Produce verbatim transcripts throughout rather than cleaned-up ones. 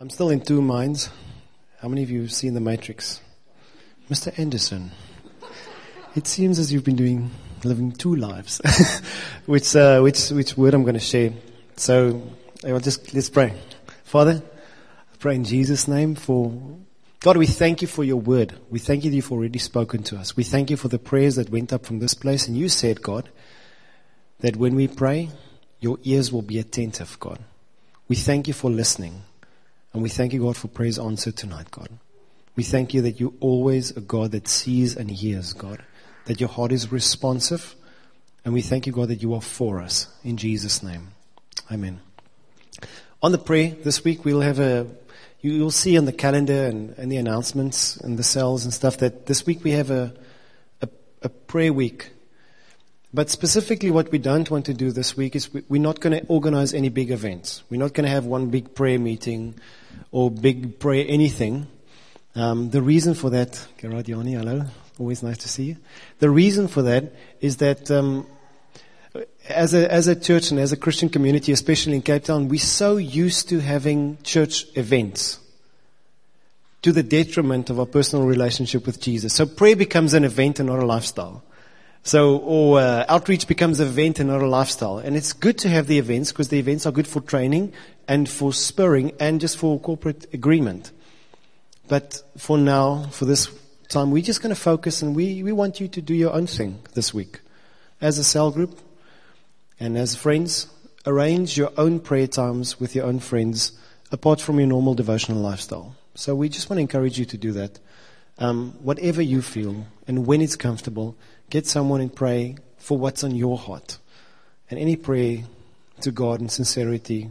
I'm still in two minds. How many of you have seen The Matrix? Mister Anderson, it seems as you've been doing, living two lives. which, uh, which, which word I'm going to share. So, I will just, let's pray. Father, I pray in Jesus' name for, God, we thank you for your word. We thank you that you've already spoken to us. We thank you for the prayers that went up from this place. And you said, God, that when we pray, your ears will be attentive, God. We thank you for listening. And we thank you, God, for prayers answered tonight, God. We thank you that you're always a God that sees and hears, God. That your heart is responsive. And we thank you, God, that you are for us. In Jesus' name. Amen. On the prayer this week, we'll have a, you, you'll see on the calendar and, and the announcements and the cells and stuff that this week we have a, a, a prayer week. But specifically what we don't want to do this week is we, we're not going to organize any big events. We're not going to have one big prayer meeting or big prayer anything. Um, the reason for that, Gerard Yanni, hello, always nice to see you. The reason for that is that um, as a as a church and as a Christian community, especially in Cape Town, we're so used to having church events to the detriment of our personal relationship with Jesus. So prayer becomes an event and not a lifestyle. So, or uh, outreach becomes an event and not a lifestyle. And it's good to have the events because the events are good for training and for spurring and just for corporate agreement. But for now, for this time, we're just going to focus and we, we want you to do your own thing this week. As a cell group and as friends, arrange your own prayer times with your own friends apart from your normal devotional lifestyle. So we just want to encourage you to do that. Um, whatever you feel and when it's comfortable, get someone and pray for what's on your heart. And any prayer to God in sincerity,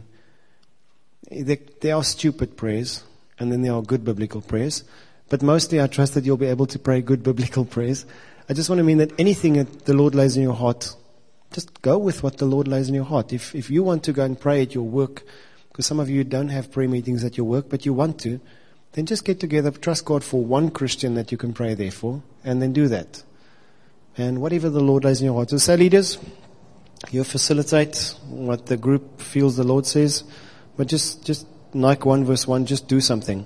there, there are stupid prayers and then there are good biblical prayers. But mostly I trust that you'll be able to pray good biblical prayers. I just want to mean that anything that the Lord lays in your heart, just go with what the Lord lays in your heart. If if you want to go and pray at your work, because some of you don't have prayer meetings at your work, but you want to, then just get together, trust God for one Christian that you can pray there for, and then do that. And whatever the Lord lays in your heart. So say leaders, you facilitate what the group feels the Lord says, but just, just Nike one verse one, just do something.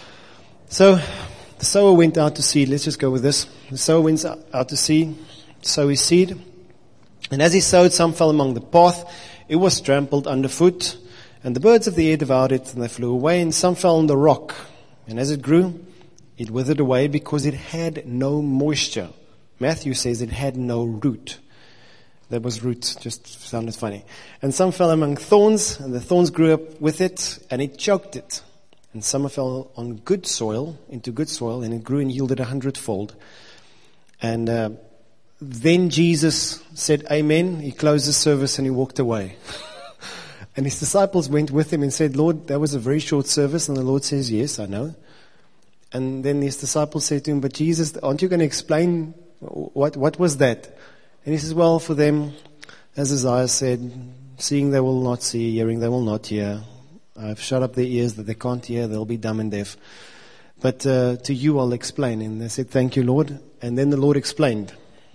So, the sower went out to seed. Let's just go with this. The sower went out to seed, sow his seed. And as he sowed, some fell among the path. It was trampled underfoot. And the birds of the air devoured it, and they flew away. And some fell on the rock. And as it grew, it withered away because it had no moisture. Matthew says it had no root. That was root, just sounded funny. And some fell among thorns, and the thorns grew up with it, and it choked it. And some fell on good soil, into good soil, and it grew and yielded a hundredfold. And uh, then Jesus said, Amen. He closed the service and he walked away. And his disciples went with him and said, Lord, that was a very short service. And the Lord says, yes, I know. And then his disciples said to him, but Jesus, aren't you going to explain what what was that? And he says, well, for them, as Isaiah said, seeing they will not see, hearing they will not hear. I've shut up their ears that they can't hear, they'll be dumb and deaf. But uh, to you I'll explain. And they said, thank you, Lord. And then the Lord explained.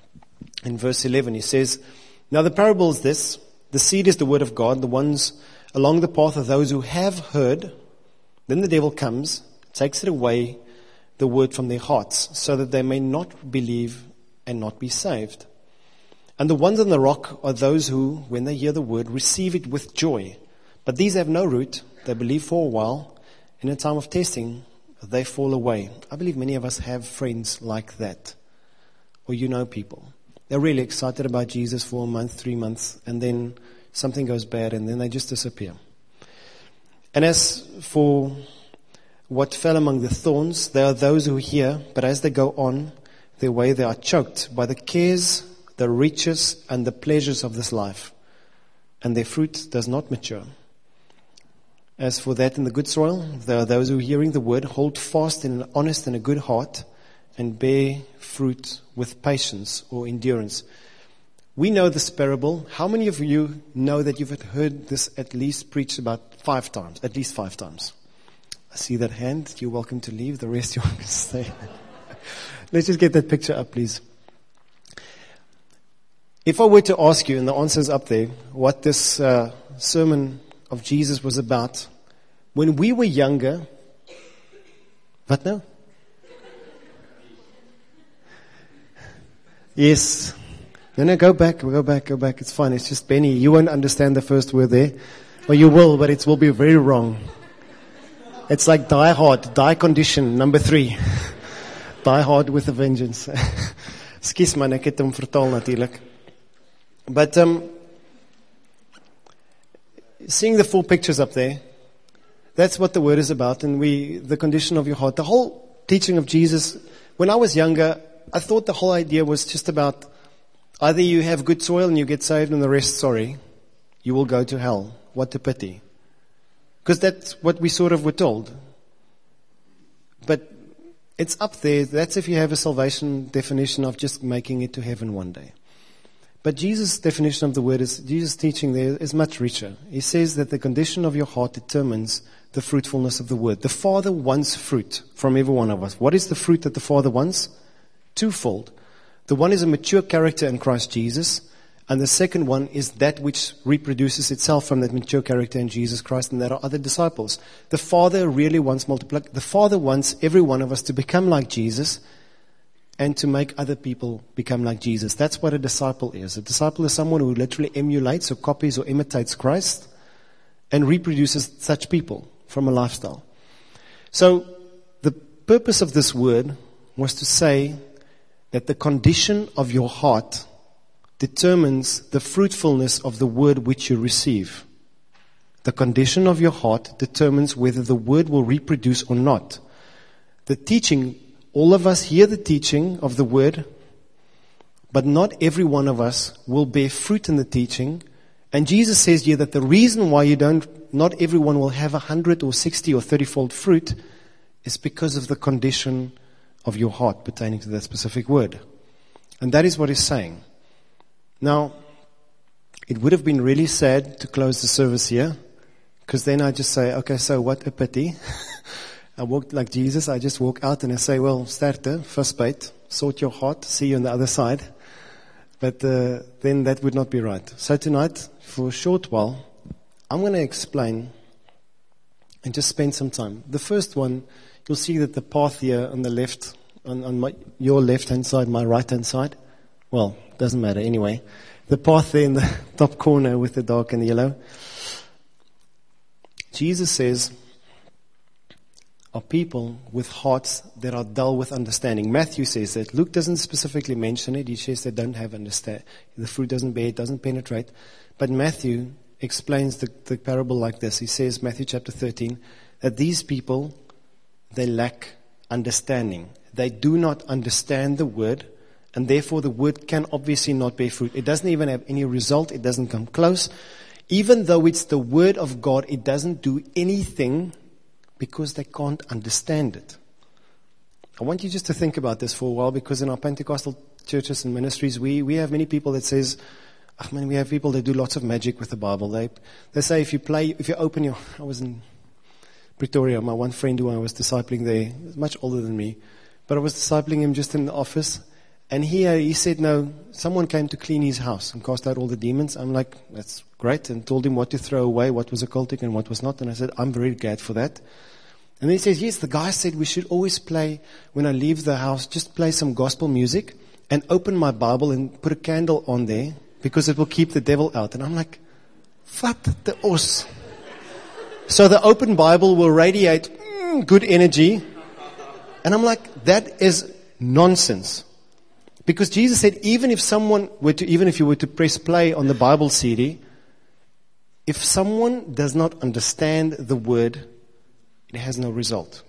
In verse eleven, he says, now the parable is this. The seed is the word of God. The ones along the path are those who have heard. Then the devil comes, takes it away, the word from their hearts, so that they may not believe and not be saved. And the ones on the rock are those who, when they hear the word, receive it with joy. But these have no root. They believe for a while. In a time of testing, they fall away. I believe many of us have friends like that. Or you know people. They're really excited about Jesus for a month, three months, and then something goes bad, and then they just disappear. And as for what fell among the thorns, there are those who hear, but as they go on their way, they are choked by the cares, the riches, and the pleasures of this life, and their fruit does not mature. As for that in the good soil, there are those who, hearing the word, hold fast in an honest and a good heart, and bear fruit with patience or endurance. We know this parable. How many of you know that you've heard this at least preached about five times? At least five times. I see that hand. You're welcome to leave. The rest you're welcome to stay. Let's just get that picture up, please. If I were to ask you, and the answer's up there, what this uh, sermon of Jesus was about, when we were younger, what now? Yes. No, no, go back, go back, go back. It's fine. It's just Benny. You won't understand the first word there. Or you will, but it will be very wrong. It's like die hard, die condition, number three. Die hard with a vengeance. Skus man, ek het hom vertaal natuurlijk. But um, seeing the four pictures up there, that's what the word is about, and we, the condition of your heart. The whole teaching of Jesus, when I was younger, I thought the whole idea was just about either you have good soil and you get saved and the rest, sorry, you will go to hell. What a pity. Because that's what we sort of were told. But it's up there. That's if you have a salvation definition of just making it to heaven one day. But Jesus' definition of the word is, Jesus' teaching there is much richer. He says that the condition of your heart determines the fruitfulness of the word. The Father wants fruit from every one of us. What is the fruit that the Father wants? Twofold. The one is a mature character in Christ Jesus, and the second one is that which reproduces itself from that mature character in Jesus Christ, and that are other disciples. The Father really wants multiplication. The Father wants every one of us to become like Jesus and to make other people become like Jesus. That's what a disciple is. A disciple is someone who literally emulates or copies or imitates Christ and reproduces such people from a lifestyle. So the purpose of this word was to say that the condition of your heart determines the fruitfulness of the word which you receive. The condition of your heart determines whether the word will reproduce or not. The teaching, all of us hear the teaching of the word, but not every one of us will bear fruit in the teaching. And Jesus says here that the reason why you don't, not everyone will have a hundred or sixty or thirty-fold fruit is because of the condition of your heart pertaining to that specific word. And that is what he's saying. Now, it would have been really sad to close the service here, because then I just say, okay, so what a pity. I walk like Jesus. I just walk out and I say, well, starte, first bait, sort your heart, see you on the other side. But uh, then that would not be right. So tonight, for a short while, I'm going to explain and just spend some time. The first one, you'll see that the path here on the left, on, on my, your left-hand side, my right-hand side, well, doesn't matter anyway. The path there in the top corner with the dark and the yellow. Jesus says, are people with hearts that are dull with understanding. Matthew says that. Luke doesn't specifically mention it. He says they don't have understand. The fruit doesn't bear, it doesn't penetrate. But Matthew explains the, the parable like this. He says, Matthew chapter thirteen, that these people, they lack understanding. They do not understand the word, and therefore the word can obviously not bear fruit. It doesn't even have any result. It doesn't come close. Even though it's the word of God, it doesn't do anything because they can't understand it. I want you just to think about this for a while, because in our Pentecostal churches and ministries, we, we have many people that says, I mean, we have people that do lots of magic with the Bible. They, they say if you play, if you open your, I was in Pretoria, my one friend who I was discipling there, he was much older than me, but I was discipling him just in the office. And here he said, no, someone came to clean his house and cast out all the demons. I'm like, that's great. And told him what to throw away, what was occultic and what was not. And I said, I'm very glad for that. And then he says, yes, the guy said we should always play, when I leave the house, just play some gospel music and open my Bible and put a candle on there because it will keep the devil out. And I'm like, what the os? So the open Bible will radiate mm, good energy. And I'm like, that is nonsense. Because Jesus said, even if someone were to, even if you were to press play on the Bible C D, if someone does not understand the word, it has no result.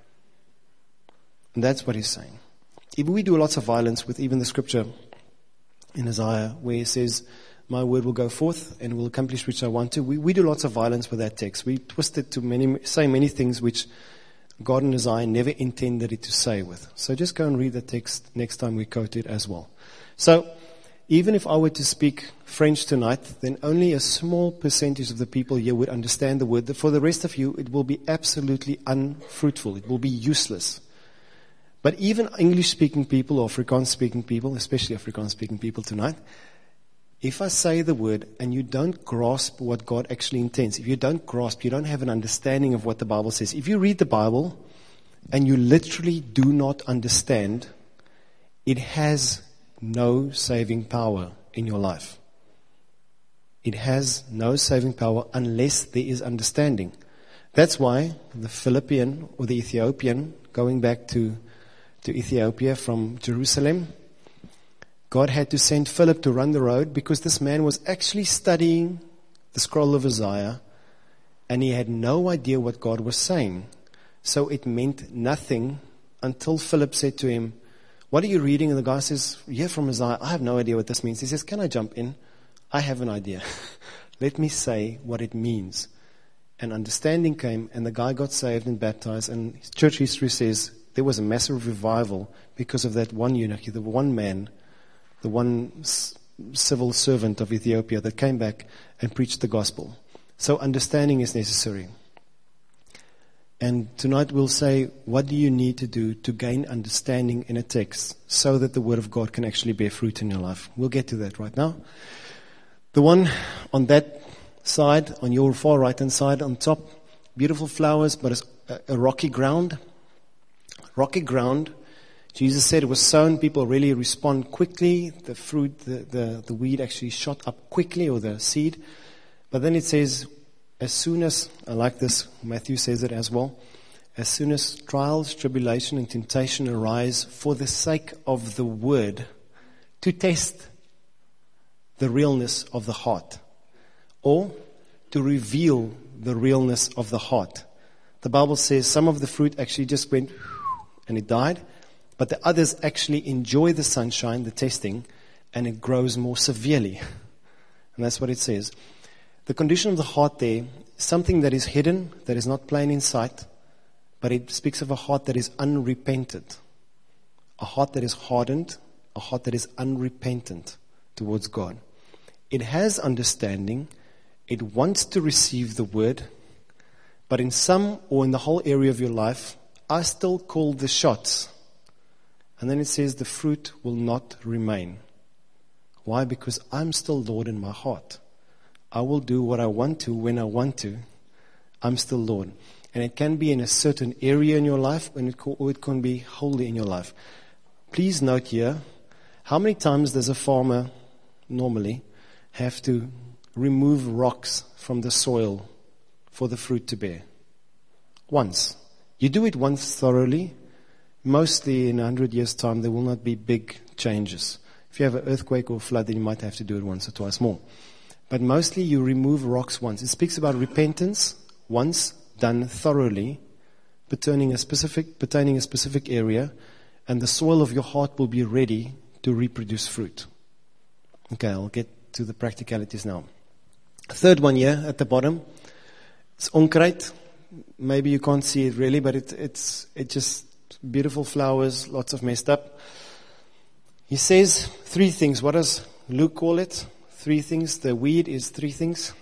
And that's what he's saying. Even we do lots of violence with even the scripture in Isaiah, where he says, my word will go forth and will accomplish which I want to. We, we do lots of violence with that text. We twist it to many, say many things which God and Isaiah never intended it to say with. So just go and read the text next time we quote it as well. So even if I were to speak French tonight, then only a small percentage of the people here would understand the word. For the rest of you, it will be absolutely unfruitful. It will be useless. But even English-speaking people or Afrikaans-speaking people, especially Afrikaans-speaking people tonight, If I say the word and you don't grasp what God actually intends, if you don't grasp, you don't have an understanding of what the Bible says. If you read the Bible and you literally do not understand, it has no saving power in your life. It has no saving power unless there is understanding. That's why the Philippian or the Ethiopian, going back to, to Ethiopia from Jerusalem, God had to send Philip to run the road because this man was actually studying the scroll of Isaiah and he had no idea what God was saying. So it meant nothing until Philip said to him, "What are you reading?" And the guy says, "Yeah, from Isaiah." "I have no idea what this means." He says, "Can I jump in? I have an idea. Let me say what it means." And understanding came and the guy got saved and baptized, and church history says there was a massive revival because of that one eunuch, the one man, the one civil servant of Ethiopia that came back and preached the gospel. So understanding is necessary. And tonight we'll say, what do you need to do to gain understanding in a text so that the Word of God can actually bear fruit in your life? We'll get to that right now. The one on that side, on your far right-hand side, on top, beautiful flowers, but it's a, a rocky ground. Rocky ground. Jesus said it was sown. People really respond quickly. The fruit, the, the, the weed actually shot up quickly, or the seed. But then it says, as soon as, I like this, Matthew says it as well, as soon as trials, tribulation, and temptation arise for the sake of the word, to test the realness of the heart, or to reveal the realness of the heart. The Bible says some of the fruit actually just went and it died, but the others actually enjoy the sunshine, the testing, and it grows more severely. And that's what it says. The condition of the heart there, something that is hidden, that is not plain in sight, but it speaks of a heart that is unrepentant. A heart that is hardened, a heart that is unrepentant towards God. It has understanding, it wants to receive the word, but in some or in the whole area of your life, I still call the shots. And then it says the fruit will not remain. Why? Because I'm still Lord in my heart. I will do what I want to when I want to. I'm still Lord. And it can be in a certain area in your life, or it can be wholly in your life. Please note here, how many times does a farmer normally have to remove rocks from the soil for the fruit to bear? Once. You do it once thoroughly. Mostly in a hundred years' time, there will not be big changes. If you have an earthquake or flood, then you might have to do it once or twice more. But mostly you remove rocks once. It speaks about repentance, once done thoroughly, pertaining a specific, pertaining a specific area, and the soil of your heart will be ready to reproduce fruit. Okay, I'll get to the practicalities now. Third one here at the bottom, it's onkruid. Maybe you can't see it really, but it, it's it just beautiful flowers, lots of messed up. He says three things. What does Luke call it? Three things. The weed is three things.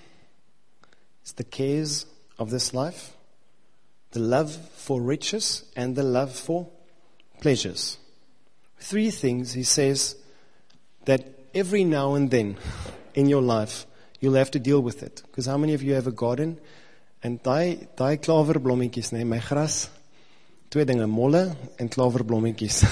It's the cares of this life, the love for riches, and the love for pleasures. Three things, he says, that every now and then in your life, you'll have to deal with it. Because how many of you have a garden? En daai daai klaverblommetjies, nee, my gras, twee dinge, molle en klaverblommetjies.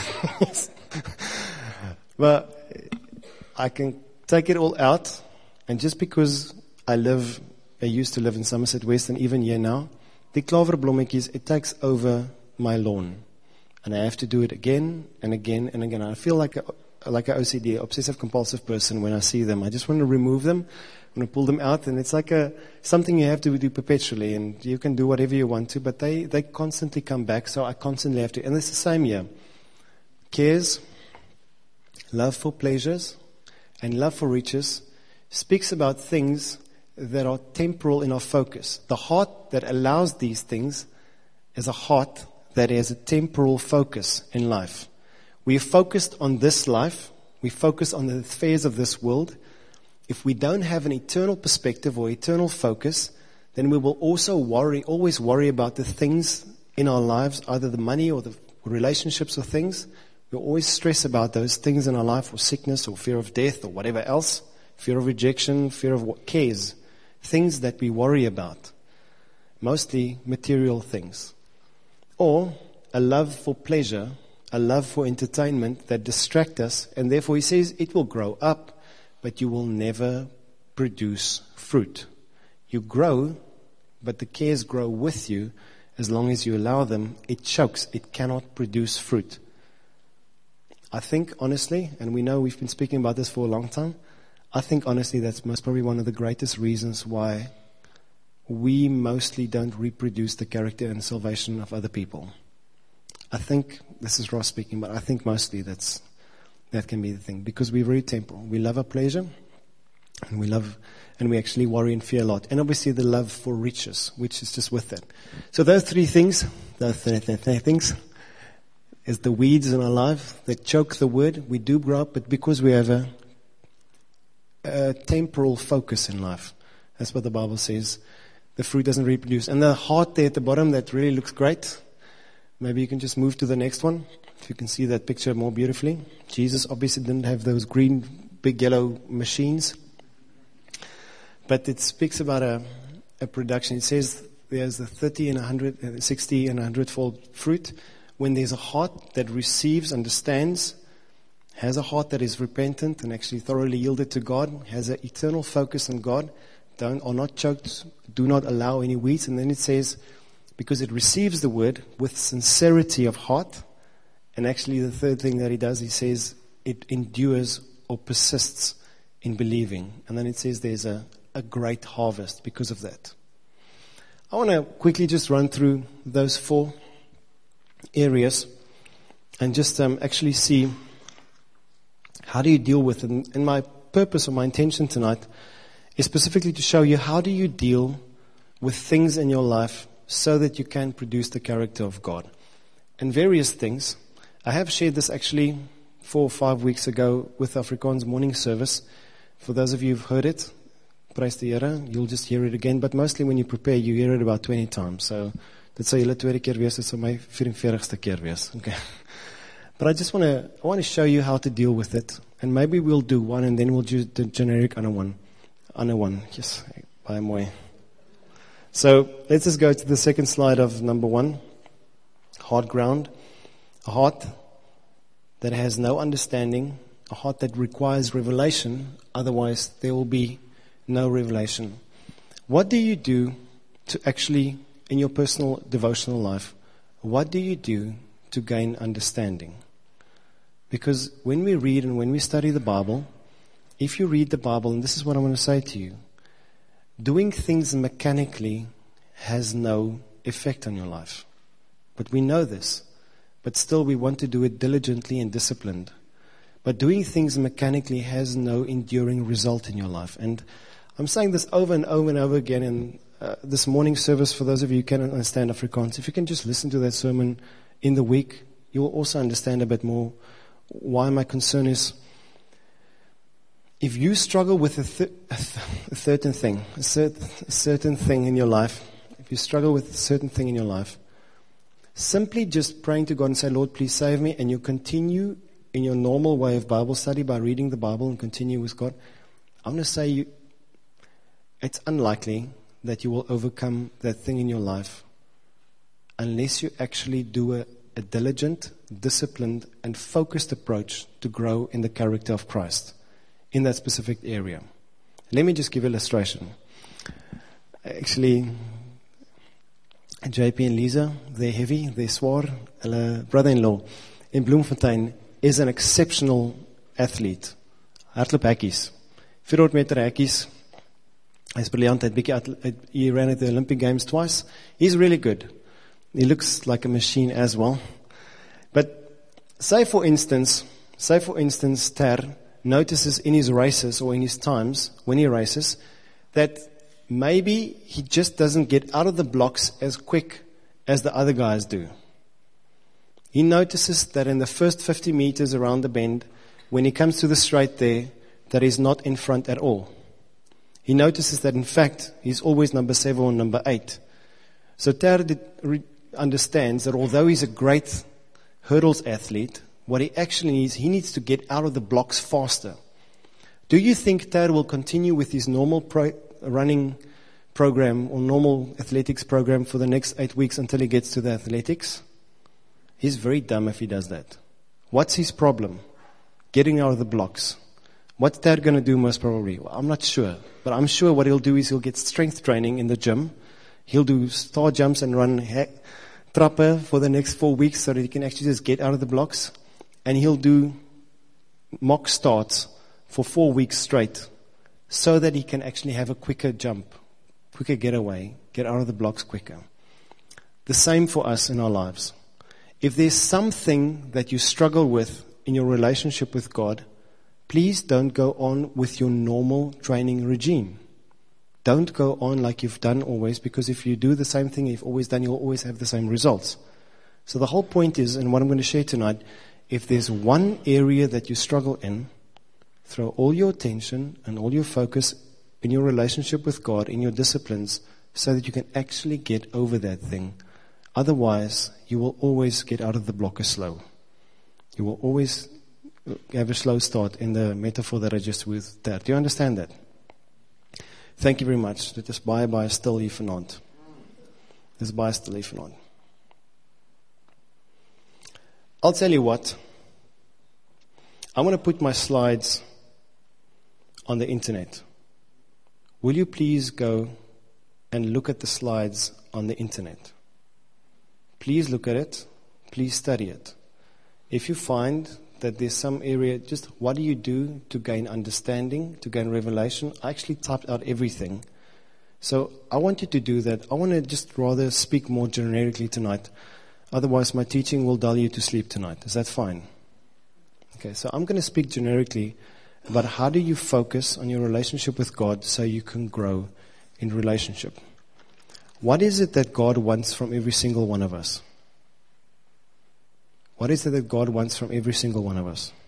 But I can take it all out, and just because I live, I used to live in Somerset West, and even here now, the klaverblommetjies, it takes over my lawn. And I have to do it again and again and again. I feel like a, like an O C D, obsessive compulsive person when I see them. I just want to remove them. I want to pull them out, and it's like a something you have to do perpetually, and you can do whatever you want to, but they, they constantly come back, so I constantly have to. And it's the same here. Cares, love for pleasures, and love for riches speaks about things that are temporal in our focus. The heart that allows these things is a heart that has a temporal focus in life. We are focused on this life. We focus on the affairs of this world. If we don't have an eternal perspective or eternal focus, then we will also worry, always worry about the things in our lives, either the money or the relationships or things. We always stress about those things in our life, or sickness or fear of death or whatever else. fear of rejection, fear of what cares, things that we worry about, mostly material things. Or a love for pleasure, a love for entertainment that distract us, and therefore he says it will grow up, but you will never produce fruit. You grow, but the cares grow with you. As long as you allow them, it chokes. It cannot produce fruit. I think, honestly, and we know we've been speaking about this for a long time, I think, honestly, that's most probably one of the greatest reasons why we mostly don't reproduce the character and salvation of other people. I think, this is Ross speaking, but I think mostly that's that can be the thing. Because we're very temporal. We love our pleasure, and we love, and we actually worry and fear a lot. And obviously the love for riches, which is just with that. So those three things, those three, three, three things, is the weeds in our life that choke the word. We do grow up, but because we have a, a temporal focus in life, that's what the Bible says, the fruit doesn't reproduce. And the heart there at the bottom, that really looks great. Maybe you can just move to the next one, if you can see that picture more beautifully. Jesus obviously didn't have those green, big yellow machines. But it speaks about a, a production. It says there's a thirty and a hundred, sixty and a hundredfold fruit. When there's a heart that receives, understands, has a heart that is repentant and actually thoroughly yielded to God, has an eternal focus on God, don't, are not choked, do not allow any weeds. And then it says, because it receives the word with sincerity of heart. And actually the third thing that he does, he says, it endures or persists in believing. And then it says there's a a great harvest because of that. I want to quickly just run through those four areas and just um, actually see how do you deal with it. And my purpose or my intention tonight is specifically to show you how do you deal with things in your life so that you can produce the character of God. And various things. I have shared this actually four or five weeks ago with Afrikaans morning service. For those of you who've heard it, praise die Here, you'll just hear it again. But mostly when you prepare, you hear it about twenty times. So, dit sal julle tweede keer wees, dit sal my vyf-en-veertigste keer wees. Okay. But I just want to, I want to show you how to deal with it. And maybe we'll do one and then we'll do the generic other one. Other one. Yes, baie mooi. So, let's just go to the second slide of number one. Hard ground. A heart that has no understanding. A heart that requires revelation. Otherwise, there will be no revelation. What do you do to actually, in your personal devotional life, what do you do to gain understanding? Because when we read and when we study the Bible, if you read the Bible, and this is what I want to say to you, doing things mechanically has no effect on your life. But we know this. But still we want to do it diligently and disciplined. But doing things mechanically has no enduring result in your life. And I'm saying this over and over and over again in uh, this morning service. For those of you who cannot understand Afrikaans, if you can just listen to that sermon in the week, you will also understand a bit more why my concern is. If you struggle with a, th- a, th- a certain thing, a, cert- a certain thing in your life, if you struggle with a certain thing in your life, simply just praying to God and say, Lord, please save me, and you continue in your normal way of Bible study by reading the Bible and continue with God, I'm going to say you, it's unlikely that you will overcome that thing in your life unless you actually do a, a diligent, disciplined, and focused approach to grow in the character of Christ in that specific area. Let me just give an illustration. Actually, J P and Lisa, they're heavy, they're swaar. Hulle brother-in-law in Bloemfontein is an exceptional athlete. Hardloop hekkies. four hundred meter hekkies. Hy's brilliant. He ran at the Olympic Games twice. He's really good. He looks like a machine as well. But say for instance, say for instance, Ter notices in his races or in his times, when he races, that maybe he just doesn't get out of the blocks as quick as the other guys do. He notices that in the first fifty meters around the bend, when he comes to the straight there, that he's not in front at all. He notices that, in fact, he's always number seven or number eight. So Ter understands that although he's a great hurdles athlete, what he actually needs, he needs to get out of the blocks faster Do you think Tad will continue with his normal pro- running program or normal athletics program for the next eight weeks until he gets to the athletics? He's very dumb if he does that. What's his problem? Getting out of the blocks. What's Tad going to do most probably? Well, I'm not sure. But I'm sure what he'll do is he'll get strength training in the gym. He'll do star jumps and run he- trappe for the next four weeks so that he can actually just get out of the blocks. And he'll do mock starts for four weeks straight so that he can actually have a quicker jump, quicker getaway, get out of the blocks quicker. The same for us in our lives. If there's something that you struggle with in your relationship with God, please don't go on with your normal training regime. Don't go on like you've done always, because if you do the same thing you've always done, you'll always have the same results. So the whole point is, and what I'm going to share tonight, if there's one area that you struggle in, throw all your attention and all your focus in your relationship with God, in your disciplines, so that you can actually get over that thing. Otherwise, you will always get out of the block slow. You will always have a slow start in the metaphor that I just used there. Do you understand that? Thank you very much. Dit is baie, baie stil hier vanaand. Dit is baie stil hier vanaand. I'll tell you what. I'm going to put my slides on the internet. Will you please go and look at the slides on the internet? Please look at it. Please study it. If you find that there's some area, just what do you do to gain understanding, to gain revelation? I actually typed out everything. So I want you to do that. I want to just rather speak more generically tonight. Otherwise, my teaching will dull you to sleep tonight. Is that fine? Okay, so I'm going to speak generically about how do you focus on your relationship with God so you can grow in relationship. What is it that God wants from every single one of us? What is it that God wants from every single one of us?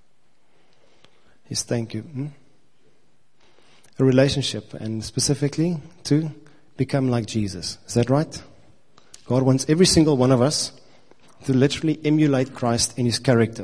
Yes, thank you. Hmm? A relationship, and specifically to become like Jesus. Is that right? God wants every single one of us to literally emulate Christ in his character.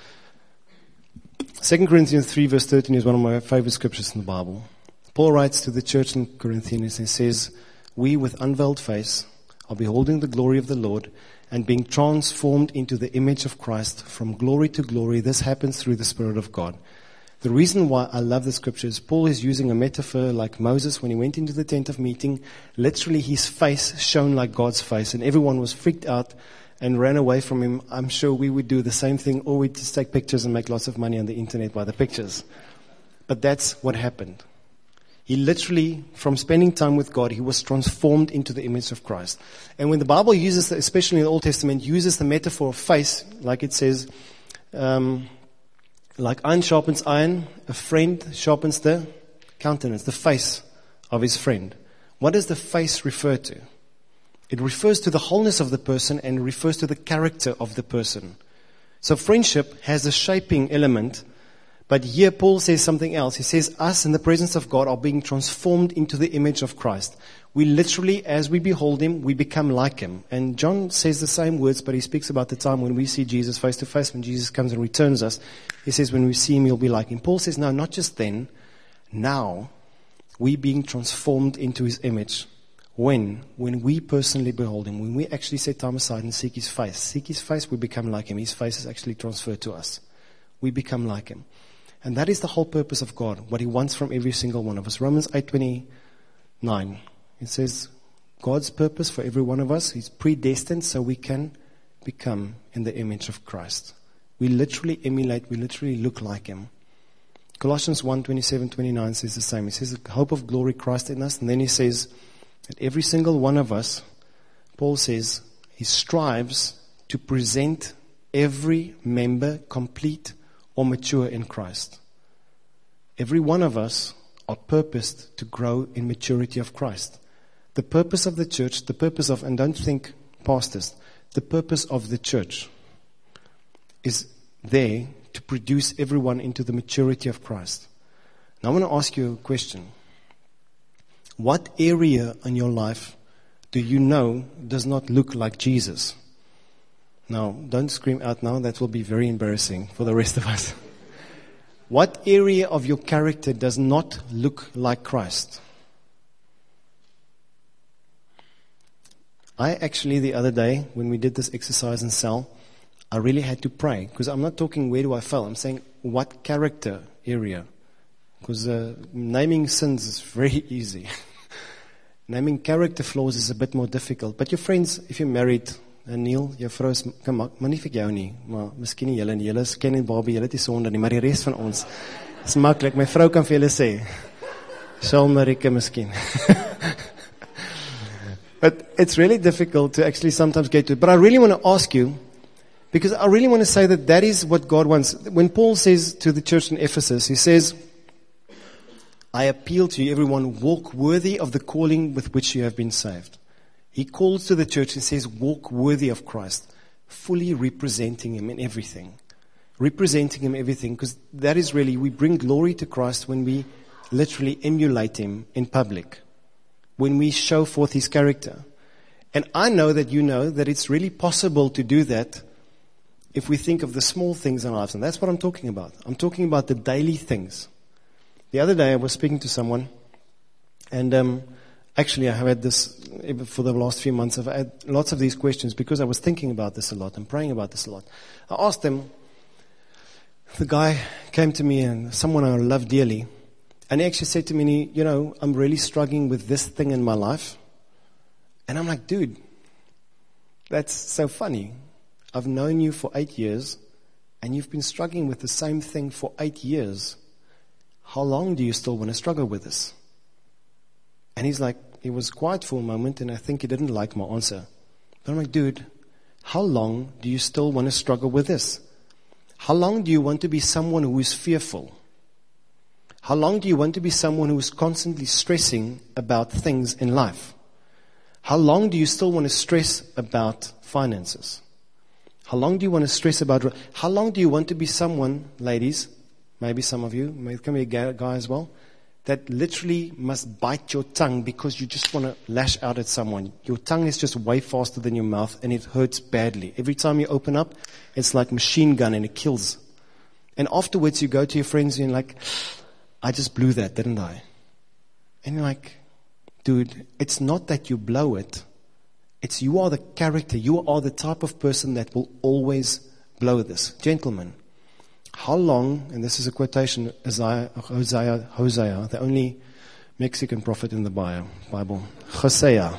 Second Corinthians three verse thirteen is one of my favorite scriptures in the Bible. Paul writes to the church in Corinthians and says, "We with unveiled face are beholding the glory of the Lord and being transformed into the image of Christ from glory to glory." This happens through the Spirit of God. The reason why I love the scripture is Paul is using a metaphor like Moses when he went into the tent of meeting. Literally his face shone like God's face and everyone was freaked out and ran away from him. I'm sure we would do the same thing, or we'd just take pictures and make lots of money on the internet by the pictures. But that's what happened. He literally, from spending time with God, he was transformed into the image of Christ. And when the Bible uses, especially in the Old Testament, uses the metaphor of face, like it says, um, like iron sharpens iron, a friend sharpens the countenance, the face of his friend. What does the face refer to? It refers to the wholeness of the person and refers to the character of the person. So friendship has a shaping element. But here Paul says something else. He says, us in the presence of God are being transformed into the image of Christ. We literally, as we behold him, we become like him. And John says the same words, but he speaks about the time when we see Jesus face to face, when Jesus comes and returns us. He says, when we see him, you'll be like him. Paul says, no, not just then. Now, we being transformed into his image. When? When we personally behold him. When we actually set time aside and seek his face. Seek his face, we become like him. His face is actually transferred to us. We become like him. And that is the whole purpose of God, what he wants from every single one of us. Romans eight twenty-nine, it says, God's purpose for every one of us is predestined so we can become in the image of Christ. We literally emulate, we literally look like him. Colossians one twenty-seven twenty-nine says the same. He says, the hope of glory Christ in us. And then he says that every single one of us, Paul says, he strives to present every member complete or mature in Christ. Every one of us are purposed to grow in maturity of Christ. The purpose of the church, the purpose of, and don't think pastors, the purpose of the church is there to produce everyone into the maturity of Christ. Now I want to ask you a question. What area in your life do you know does not look like Jesus? Now, don't scream out now. That will be very embarrassing for the rest of us. What area of your character does not look like Christ? I actually, the other day, when we did this exercise in cell, I really had to pray. Because I'm not talking where do I fail. I'm saying what character area. Because uh, naming sins is very easy. Naming character flaws is a bit more difficult. But your friends, if you're married, en Neil, jou vrou is, kan maak, maar nie vir jou nie, maar miskien nie julle nie, julle is Ken en Barbie, julle het die sonde nie, maar die rest van ons, is maklik, my vrou kan vir julle sê, Sal Marike miskien. But it's really difficult to actually sometimes get to it. But I really want to ask you, because I really want to say that that is what God wants. When Paul says to the church in Ephesus, he says, I appeal to you, everyone, walk worthy of the calling with which you have been saved. He calls to the church and says, walk worthy of Christ, fully representing Him in everything. Representing Him everything, because that is really, we bring glory to Christ when we literally emulate Him in public, when we show forth His character. And I know that you know that it's really possible to do that if we think of the small things in our lives. And that's what I'm talking about. I'm talking about the daily things. The other day I was speaking to someone, and um, actually I have had this for the last few months. I've had lots of these questions because I was thinking about this a lot and praying about this a lot. I asked them, the guy came to me, and someone I love dearly, and he actually said to me, you know, I'm really struggling with this thing in my life. And I'm like, dude, that's so funny. I've known you for eight years, and you've been struggling with the same thing for eight years. How long do you still want to struggle with this? And he's like, he was quiet for a moment, and I think he didn't like my answer. But I'm like, dude, how long do you still want to struggle with this? How long do you want to be someone who is fearful? How long do you want to be someone who is constantly stressing about things in life? How long do you still want to stress about finances? How long do you want to stress about... How long do you want to be someone, ladies, maybe some of you, maybe it can be a guy as well, that literally must bite your tongue because you just want to lash out at someone. Your tongue is just way faster than your mouth, and it hurts badly. Every time you open up, it's like machine gun, and it kills. And afterwards you go to your friends and you're like, I just blew that, didn't I? And you're like, dude, it's not that you blow it. It's you are the character. You are the type of person that will always blow this. Gentlemen, how long, and this is a quotation, Isaiah, Hosea, Hosea, the only Mexican prophet in the Bible, Hosea,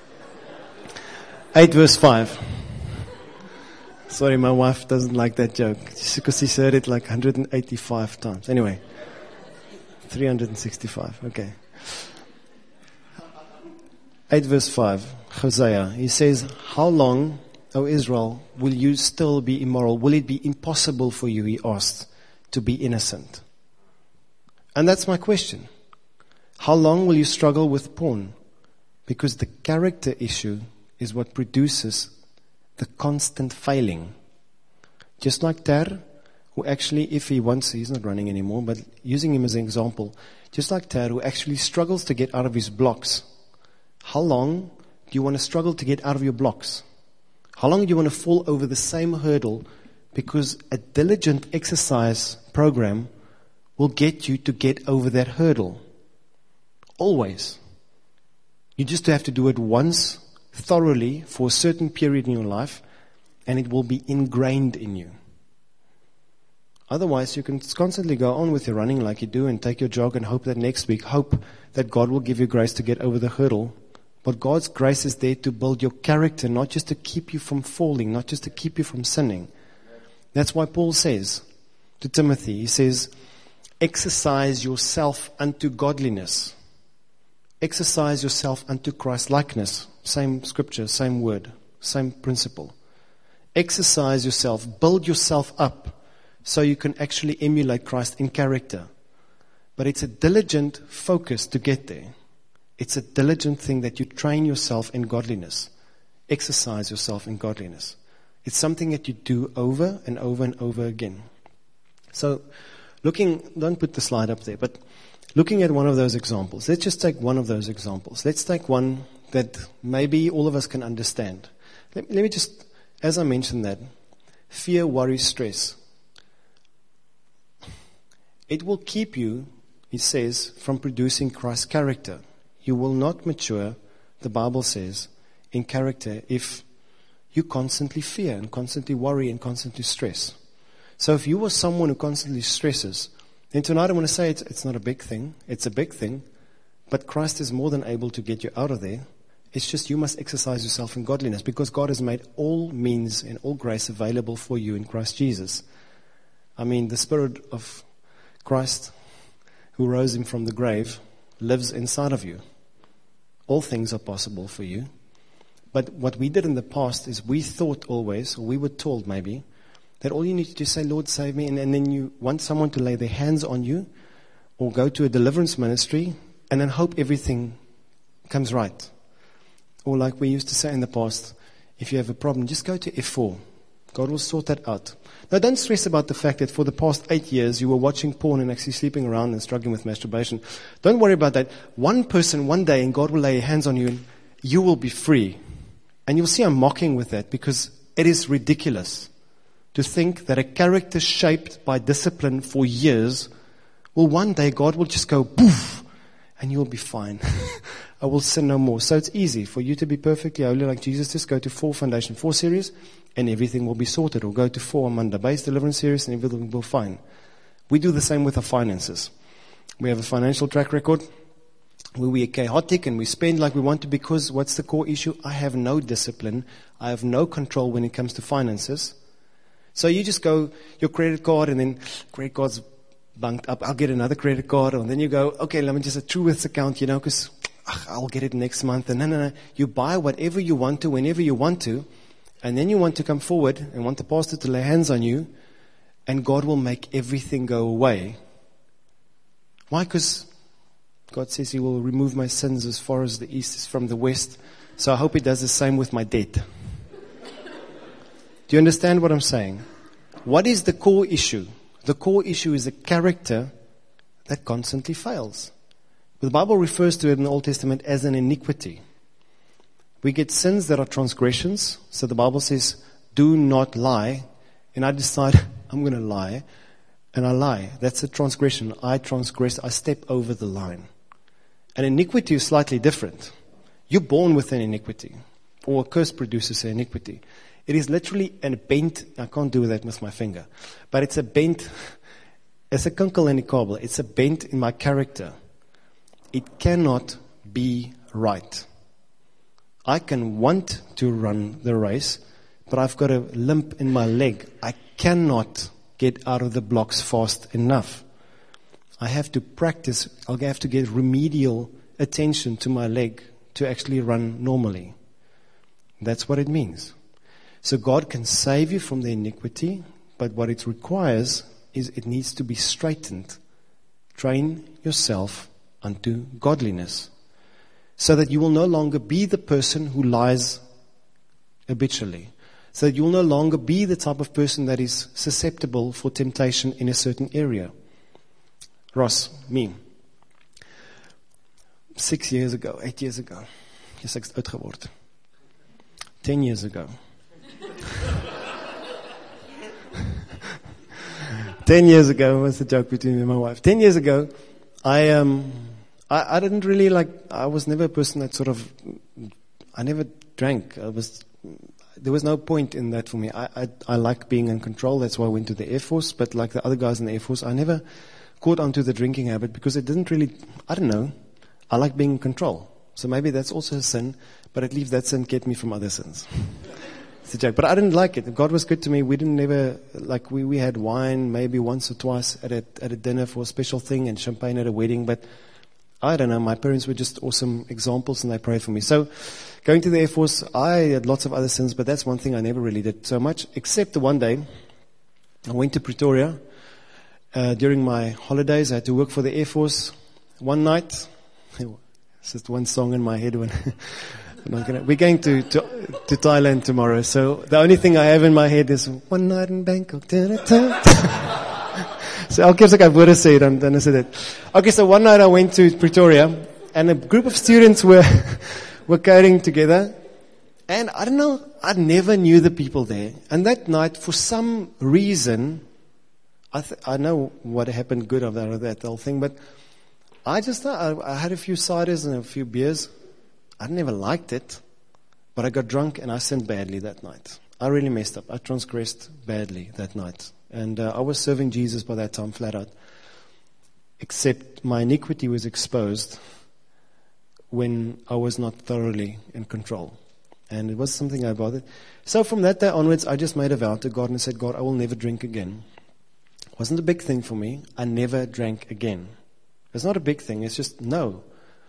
eight verse five. Sorry, my wife doesn't like that joke, because she's heard it like one hundred eighty-five times. Anyway, three hundred sixty-five, okay. eight verse five, Hosea, he says, how long, O Israel, will you still be immoral? Will it be impossible for you, he asked, to be innocent? And that's my question. How long will you struggle with porn? Because the character issue is what produces the constant failing. Just like Ter, who actually, if he wants, he's not running anymore, but using him as an example, just like Ter, who actually struggles to get out of his blocks. How long do you want to struggle to get out of your blocks? How long do you want to fall over the same hurdle? Because a diligent exercise program will get you to get over that hurdle. Always. You just have to do it once, thoroughly, for a certain period in your life, and it will be ingrained in you. Otherwise, you can constantly go on with your running like you do and take your jog and hope that next week, hope that God will give you grace to get over the hurdle. But God's grace is there to build your character, not just to keep you from falling, not just to keep you from sinning. That's why Paul says to Timothy, he says, exercise yourself unto godliness. Exercise yourself unto Christ-likeness. Same scripture, same word, same principle. Exercise yourself, build yourself up so you can actually emulate Christ in character. But it's a diligent focus to get there. It's a diligent thing that you train yourself in godliness. Exercise yourself in godliness. It's something that you do over and over and over again. So, looking, don't put the slide up there, but looking at one of those examples, let's just take one of those examples. Let's take one that maybe all of us can understand. Let, let me just, as I mentioned that, fear, worry, stress. It will keep you, he says, from producing Christ's character. You will not mature, the Bible says, in character if you constantly fear and constantly worry and constantly stress. So if you were someone who constantly stresses, then tonight I want to say it's, it's not a big thing. It's a big thing. But Christ is more than able to get you out of there. It's just you must exercise yourself in godliness because God has made all means and all grace available for you in Christ Jesus. I mean, the Spirit of Christ who rose him from the grave lives inside of you. All things are possible for you. But what we did in the past is we thought always, or we were told maybe, that all you need to do is say, Lord, save me, and, and then you want someone to lay their hands on you or go to a deliverance ministry and then hope everything comes right. Or like we used to say in the past, if you have a problem, just go to F four. God will sort that out. Now, don't stress about the fact that for the past eight years you were watching porn and actually sleeping around and struggling with masturbation. Don't worry about that. One person, one day, and God will lay hands on you and you will be free. And you'll see I'm mocking with that because it is ridiculous to think that a character shaped by discipline for years, well, one day God will just go poof and you'll be fine. I will sin no more. So it's easy for you to be perfectly holy like Jesus. Just go to four Foundation four series and everything will be sorted. Or go to four Amanda Base Deliverance series and everything will be fine. We do the same with our finances. We have a financial track record where we are chaotic and we spend like we want to because what's the core issue? I have no discipline. I have no control when it comes to finances. So you just go, your credit card, and then credit card's bunked up. I'll get another credit card. And then you go, okay, let me just a Truworths account, you know, because I'll get it next month. And no, no, no. You buy whatever you want to, whenever you want to. And then you want to come forward and want the pastor to lay hands on you. And God will make everything go away. Why? Because God says he will remove my sins as far as the east is from the west. So I hope he does the same with my debt. Do you understand what I'm saying? What is the core issue? The core issue is a character that constantly fails. The Bible refers to it in the Old Testament as an iniquity. We get sins that are transgressions. So the Bible says, do not lie. And I decide, I'm going to lie. And I lie. That's a transgression. I transgress. I step over the line. And iniquity is slightly different. You're born with an iniquity. Or a curse produces an iniquity. It is literally a bent, I can't do that with my finger, but it's a bent, it's a kunkel in the kabel. It's a bent in my character. It cannot be right. I can want to run the race, but I've got a limp in my leg. I cannot get out of the blocks fast enough. I have to practice, I'll have to get remedial attention to my leg to actually run normally. That's what it means. So God can save you from the iniquity, but what it requires is it needs to be straightened. Train yourself unto godliness, so that you will no longer be the person who lies habitually, so that you will no longer be the type of person that is susceptible for temptation in a certain area. Ross, me, six years ago, eight years ago, yes, ek's oud geword. Ten years ago. Ten years ago, was a joke between me and my wife. Ten years ago, I um, I, I didn't really like. I was never a person that sort of. I never drank. I was. There was no point in that for me. I I, I like being in control. That's why I went to the Air Force. But like the other guys in the Air Force, I never caught onto the drinking habit because it didn't really. I don't know. I like being in control. So maybe that's also a sin. But at least that sin kept me from other sins. It's a joke, but I didn't like it. God was good to me. We didn't ever, like we, we had wine maybe once or twice at a, at a dinner for a special thing and champagne at a wedding, but I don't know. My parents were just awesome examples and they prayed for me. So going to the Air Force, I had lots of other sins, but that's one thing I never really did so much, except the one day I went to Pretoria uh, during my holidays. I had to work for the Air Force one night. It's just one song in my head when I'm not gonna, we're going to, to to Thailand tomorrow, so the only thing I have in my head is one night in Bangkok. So elke keer as ek woorde sê, dan dan is dit. Okay, so one night I went to Pretoria, and a group of students were were coding together, and I don't know, I never knew the people there. And that night, for some reason, I th- I know what happened good of that, of that whole thing, but I just I, I had a few ciders and a few beers. I never liked it, but I got drunk and I sinned badly that night. I really messed up. I transgressed badly that night. And uh, I was serving Jesus by that time, flat out. Except my iniquity was exposed when I was not thoroughly in control. And it was something I bothered. So from that day onwards, I just made a vow to God and said, God, I will never drink again. It wasn't a big thing for me. I never drank again. It's not a big thing. It's just no.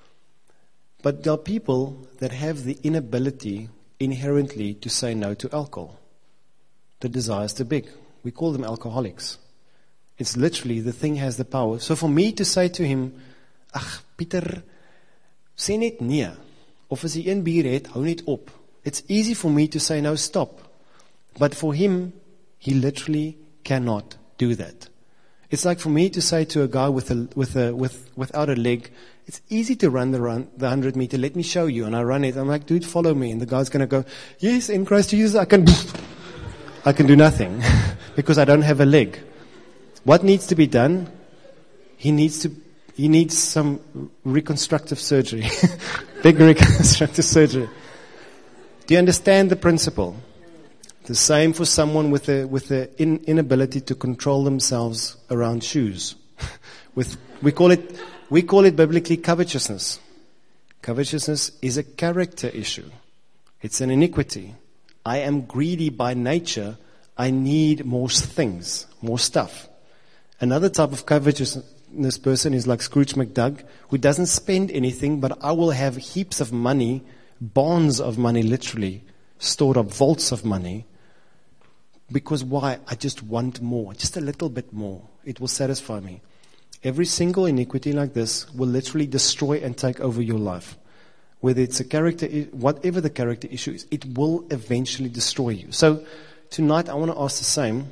But there are people that have the inability inherently to say no to alcohol. The desire is too big. We call them alcoholics. It's literally, the thing has the power. So for me to say to him, ag, Pieter, sê net nee. Of as hy een bier het, hou net op. It's easy for me to say no, stop. But for him, he literally cannot do that. It's like for me to say to a guy with a, with a, with, without a leg, it's easy to run the run, the hundred meter. Let me show you. And I run it. I'm like, dude, follow me. And the guy's going to go, yes, in Christ Jesus, I can, I can do nothing because I don't have a leg. What needs to be done? He needs to, he needs some reconstructive surgery. Big reconstructive surgery. Do you understand the principle? The same for someone with a, with the in, inability to control themselves around shoes. with, we call it, We call it biblically covetousness. Covetousness is a character issue. It's an iniquity. I am greedy by nature. I need more things, more stuff. Another type of covetousness person is like Scrooge McDuck, who doesn't spend anything, but I will have heaps of money, bonds of money literally, stored up vaults of money. Because why? I just want more, just a little bit more. It will satisfy me. Every single iniquity like this will literally destroy and take over your life. Whether it's a character, whatever the character issue is, it will eventually destroy you. So tonight I want to ask the same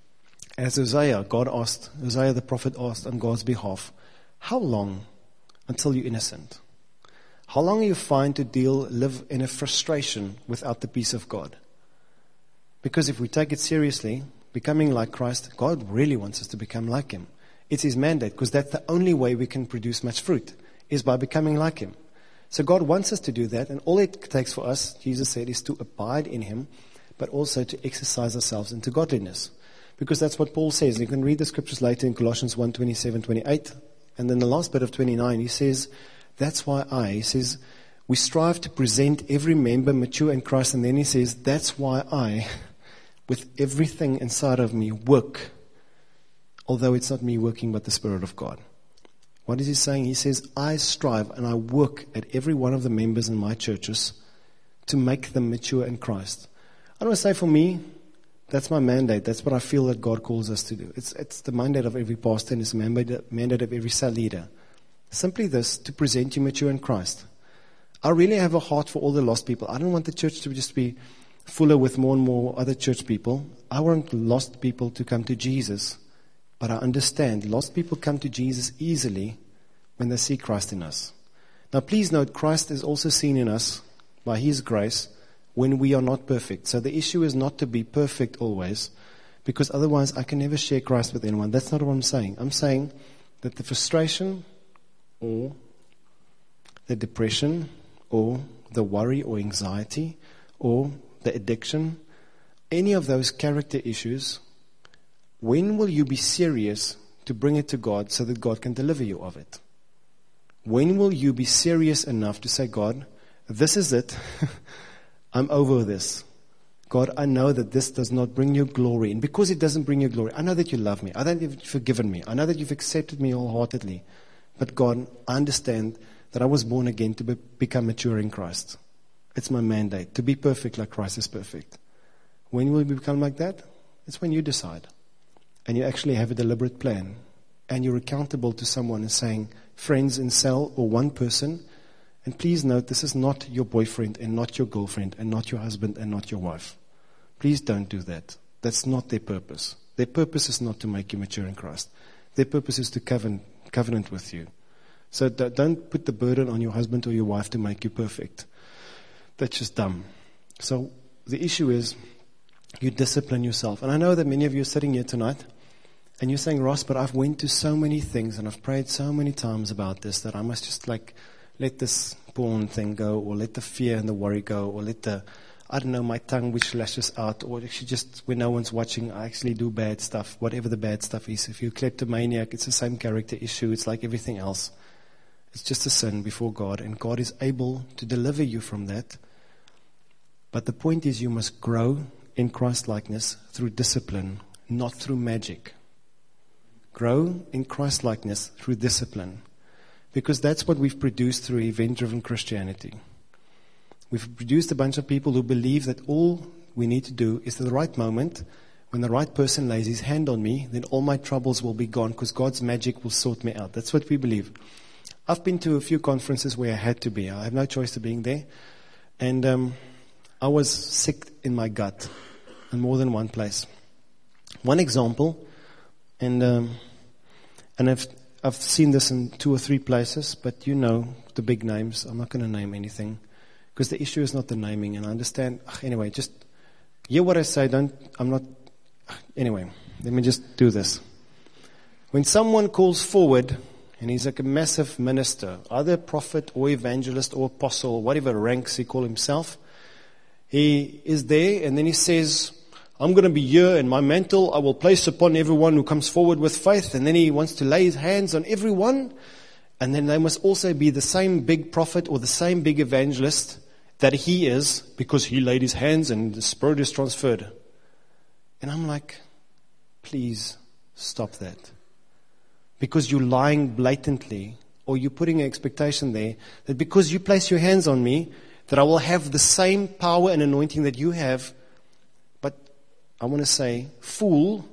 as Hosea. God asked, Hosea the prophet asked on God's behalf, how long until you're innocent? How long are you fine to deal, live in a frustration without the peace of God? Because if we take it seriously, becoming like Christ, God really wants us to become like Him. It's His mandate, because that's the only way we can produce much fruit, is by becoming like Him. So God wants us to do that, and all it takes for us, Jesus said, is to abide in Him, but also to exercise ourselves into godliness. Because that's what Paul says. You can read the scriptures later in Colossians one, twenty-seven, twenty-eight, and then the last bit of twenty-nine, he says, that's why I, he says, we strive to present every member mature in Christ, and then he says, that's why I, with everything inside of me, work. Although it's not me working, but the Spirit of God. What is he saying? He says, I strive and I work at every one of the members in my churches to make them mature in Christ. I want to say for me, that's my mandate. That's what I feel that God calls us to do. It's, it's the mandate of every pastor and it's the mandate, mandate of every cell leader. Simply this, to present you mature in Christ. I really have a heart for all the lost people. I don't want the church to just be fuller with more and more other church people. I want lost people to come to Jesus. But I understand lost people come to Jesus easily when they see Christ in us. Now please note, Christ is also seen in us by His grace when we are not perfect. So the issue is not to be perfect always, because otherwise I can never share Christ with anyone. That's not what I'm saying. I'm saying that the frustration or the depression or the worry or anxiety or the addiction, any of those character issues, when will you be serious to bring it to God so that God can deliver you of it? When will you be serious enough to say, God, this is it. I'm over this. God, I know that this does not bring you glory. And because it doesn't bring you glory, I know that you love me. I know that you've forgiven me. I know that you've accepted me wholeheartedly. But God, I understand that I was born again to be, become mature in Christ. It's my mandate to be perfect like Christ is perfect. When will you become like that? It's when you decide. And you actually have a deliberate plan. And you're accountable to someone and saying, friends in cell or one person. And please note, this is not your boyfriend and not your girlfriend and not your husband and not your wife. Please don't do that. That's not their purpose. Their purpose is not to make you mature in Christ. Their purpose is to covenant, covenant with you. So don't put the burden on your husband or your wife to make you perfect. That's just dumb. So the issue is, you discipline yourself. And I know that many of you are sitting here tonight, And you're saying, Ross, but I've went to so many things and I've prayed so many times about this that I must just like let this porn thing go, or let the fear and the worry go, or let the, I don't know, my tongue which lashes out, or actually just when no one's watching, I actually do bad stuff, whatever the bad stuff is. If you're a kleptomaniac, it's the same character issue. It's like everything else. It's just a sin before God, and God is able to deliver you from that. But the point is, you must grow in Christ-likeness through discipline, not through magic. Grow in Christ-likeness through discipline. Because that's what we've produced through event-driven Christianity. We've produced a bunch of people who believe that all we need to do is at the right moment, when the right person lays his hand on me, then all my troubles will be gone because God's magic will sort me out. That's what we believe. I've been to a few conferences where I had to be. I have no choice to being there. And um, I was sick in my gut in more than one place. One example, and um, and I've I've seen this in two or three places, but you know the big names. I'm not going to name anything because the issue is not the naming. And I understand. Anyway, just hear what I say. Don't. I'm not. Anyway, let me just do this. When someone calls forward, and he's like a massive minister, either prophet or evangelist or apostle, whatever ranks he call himself, he is there, and then he says, I'm going to be here, and my mantle I will place upon everyone who comes forward with faith. And then he wants to lay his hands on everyone. And then they must also be the same big prophet or the same big evangelist that he is, because he laid his hands and the Spirit is transferred. And I'm like, please stop that. Because you're lying blatantly, or you're putting an expectation there that because you place your hands on me, that I will have the same power and anointing that you have. I want to say, fool,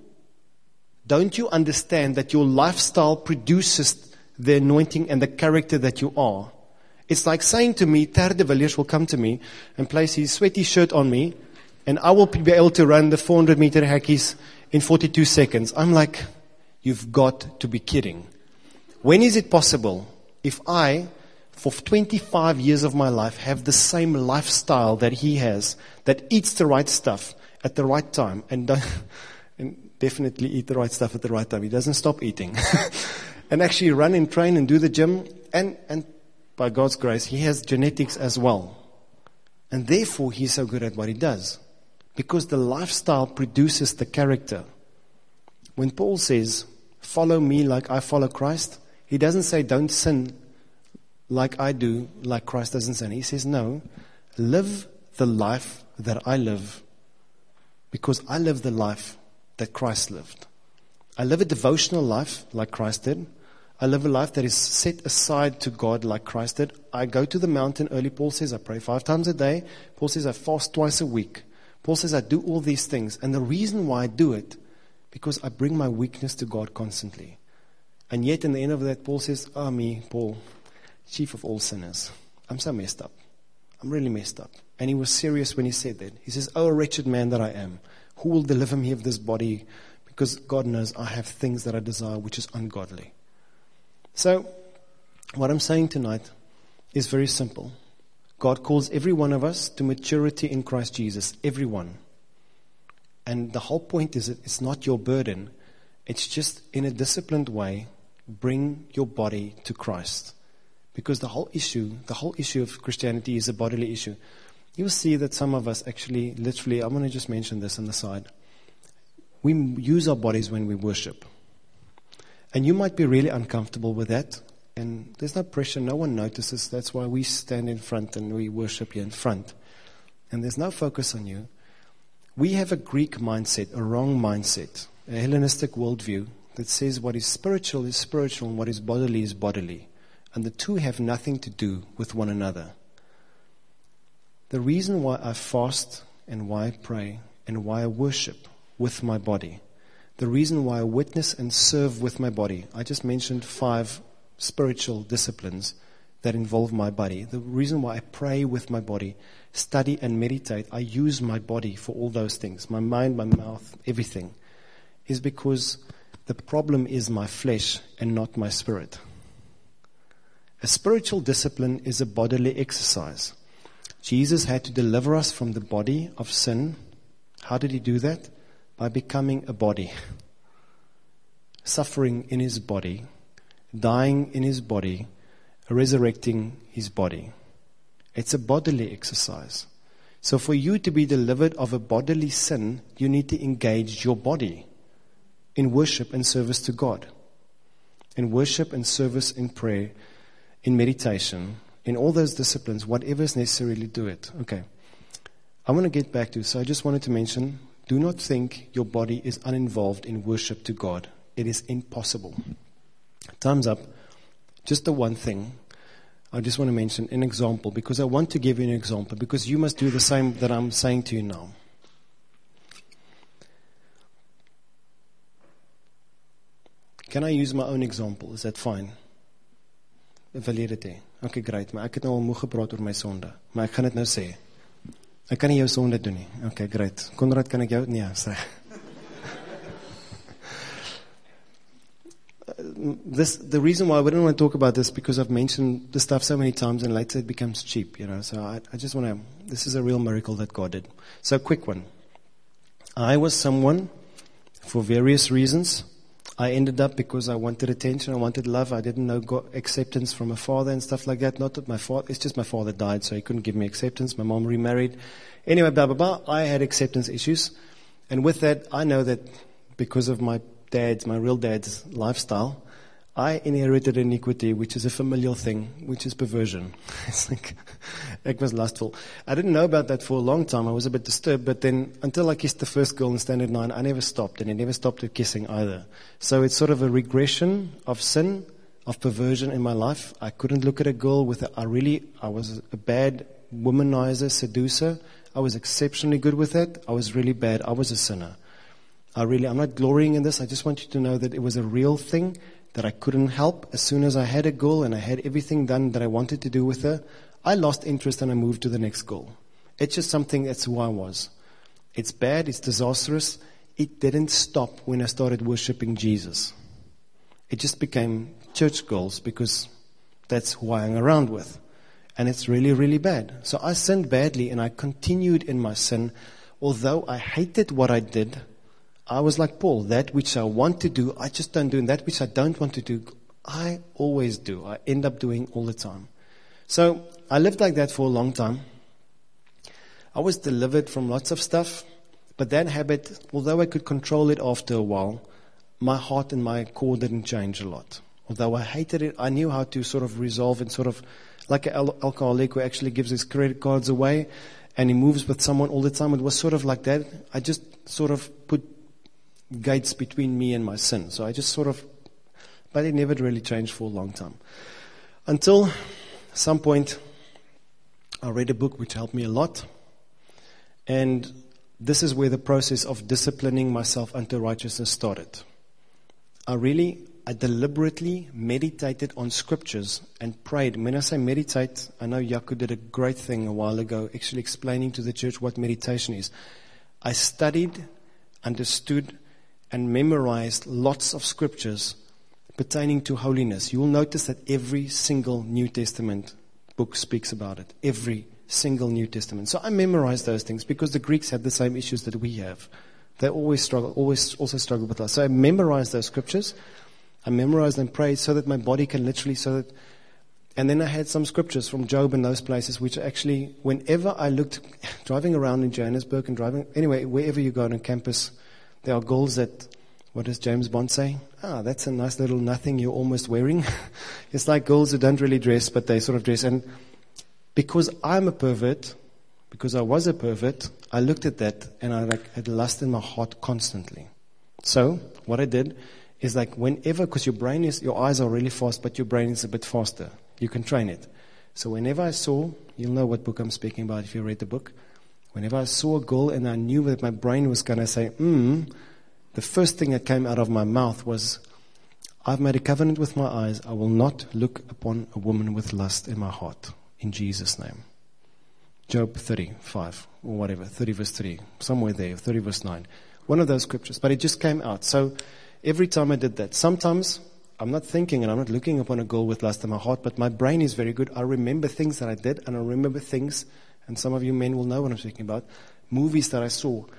don't you understand that your lifestyle produces the anointing and the character that you are? It's like saying to me, Ter de Villiers will come to me and place his sweaty shirt on me, and I will be able to run the four hundred meter hackies in forty-two seconds. I'm like, you've got to be kidding. When is it possible if I, for twenty-five years of my life, have the same lifestyle that he has, that eats the right stuff at the right time, and, don't, and definitely eat the right stuff at the right time. He doesn't stop eating. And actually run and train and do the gym. And, and by God's grace, he has genetics as well. And therefore, he's so good at what he does. Because the lifestyle produces the character. When Paul says, follow me like I follow Christ, he doesn't say don't sin like I do, like Christ doesn't sin. He says, no, live the life that I live. Because I live the life that Christ lived. I live a devotional life like Christ did. I live a life that is set aside to God like Christ did. I go to the mountain early. Paul says I pray five times a day. Paul says I fast twice a week. Paul says I do all these things. And the reason why I do it, because I bring my weakness to God constantly. And yet in the end of that, Paul says, ah, oh, me, Paul, chief of all sinners. I'm so messed up. I'm really messed up. And he was serious when he said that. He says, oh, wretched man that I am. Who will deliver me of this body? Because God knows I have things that I desire which is ungodly. So, what I'm saying tonight is very simple. God calls every one of us to maturity in Christ Jesus. Everyone. And the whole point is that it's not your burden. It's just in a disciplined way, bring your body to Christ. Because the whole issue, the whole issue of Christianity is a bodily issue. You'll see that some of us actually, literally, I'm going to just mention this on the side. We use our bodies when we worship. And you might be really uncomfortable with that. And there's no pressure. No one notices. That's why we stand in front and we worship here in front. And there's no focus on you. We have a Greek mindset, a wrong mindset, a Hellenistic worldview that says what is spiritual is spiritual and what is bodily is bodily. And the two have nothing to do with one another. The reason why I fast and why I pray and why I worship with my body, the reason why I witness and serve with my body, I just mentioned five spiritual disciplines that involve my body. The reason why I pray with my body, study and meditate, I use my body for all those things, my mind, my mouth, everything, is because the problem is my flesh and not my spirit. A spiritual discipline is a bodily exercise. Jesus had to deliver us from the body of sin. How did he do that? By becoming a body. suffering in his body, dying in his body, resurrecting his body. It's a bodily exercise. So for you to be delivered of a bodily sin, you need to engage your body in worship and service to God. In worship and service, in prayer, in meditation, in all those disciplines, whatever is necessary, do it. Okay. I want to get back to, so I just wanted to mention, do not think your body is uninvolved in worship to God. It is impossible. Time's up. Just the one thing. I just want to mention an example, because I want to give you an example, because you must do the same that I'm saying to you now. Can I use my own example? Is that fine? Verlede te. Okay, great. Maar ek het nou al moeg gepraat oor my sonde. Maar ek gaan dit nou sê. Ek kan nie jou sonde doen nie. Okay, great. Konrad, kan ek jou? Nee, sê. This, the reason why I wouldn't want to talk about this, because I've mentioned this stuff so many times and later it becomes cheap, you know. So I, I just want to, this is a real miracle that God did. So quick one. I was someone, for various reasons, I ended up because I wanted attention, I wanted love, I didn't know God, acceptance from a father and stuff like that. Not that my father, it's just my father died, so he couldn't give me acceptance. My mom remarried. Anyway, blah, blah, blah. I had acceptance issues. And with that, I know that because of my dad's, my real dad's lifestyle, I inherited iniquity, which is a familial thing, which is perversion. It's like, it was lustful. I didn't know about that for a long time. I was a bit disturbed, but then until I kissed the first girl in standard nine, I never stopped, and I never stopped at kissing either. So it's sort of a regression of sin, of perversion in my life. I couldn't look at a girl with a, I really, I was a bad womanizer, seducer. I was exceptionally good with that. I was really bad. I was a sinner. I really, I'm not glorying in this. I just want you to know that it was a real thing that I couldn't help. As soon as I had a goal and I had everything done that I wanted to do with her, I lost interest and I moved to the next goal. It's just something, that's who I was. It's bad, it's disastrous. It didn't stop when I started worshiping Jesus. It just became church goals because that's who I hung around with. And it's really, really bad. So I sinned badly and I continued in my sin. Although I hated what I did, I was like Paul, that which I want to do, I just don't do. And that which I don't want to do, I always do. I end up doing all the time. So I lived like that for a long time. I was delivered from lots of stuff. But that habit, although I could control it after a while, my heart and my core didn't change a lot. Although I hated it, I knew how to sort of resolve and sort of, like an al- alcoholic who actually gives his credit cards away and he moves with someone all the time. It was sort of like that. I just sort of put gates between me and my sin. So I just sort of, but it never really changed for a long time. Until some point, I read a book which helped me a lot. And this is where the process of disciplining myself unto righteousness started. I really, I deliberately meditated on scriptures and prayed. When I say meditate, I know Yaku did a great thing a while ago, actually explaining to the church what meditation is. I studied, understood, and memorized lots of scriptures pertaining to holiness. You will notice that every single New Testament book speaks about it. Every single New Testament. So I memorized those things because the Greeks had the same issues that we have. They always struggle, always also struggle with us. So I memorized those scriptures. I memorized and prayed so that my body can literally, so that, and then I had some scriptures from Job and those places, which actually, whenever I looked, driving around in Johannesburg and driving, anyway, wherever you go on campus, there are girls that, what does James Bond say? Ah, that's a nice little nothing you're almost wearing. It's like girls who don't really dress, but they sort of dress. And because I'm a pervert, because I was a pervert, I looked at that and I like had lust in my heart constantly. So what I did is like whenever, because your brain is, your eyes are really fast, but your brain is a bit faster. You can train it. So whenever I saw, you'll know what book I'm speaking about if you read the book. Whenever I saw a girl and I knew that my brain was going to say, hmm, the first thing that came out of my mouth was, I've made a covenant with my eyes. I will not look upon a woman with lust in my heart. In Jesus' name. Job thirty-five, or whatever, thirty verse three, somewhere there, thirty verse nine. One of those scriptures. But it just came out. So every time I did that, sometimes I'm not thinking and I'm not looking upon a girl with lust in my heart, but my brain is very good. I remember things that I did, and I remember things, and some of you men will know what I'm speaking about, movies that I saw.